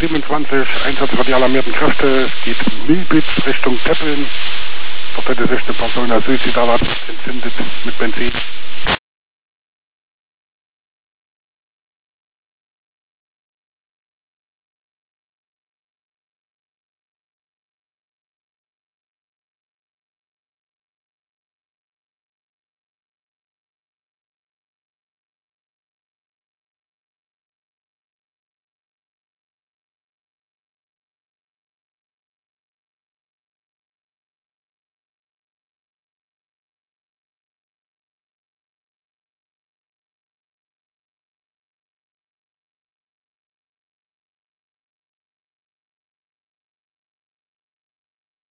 27, Einsatz radioalarmierten Kräfte, es geht Milbitz Richtung Teplin. Dort hätte sich eine Person als suizidaler entzündet mit Benzin.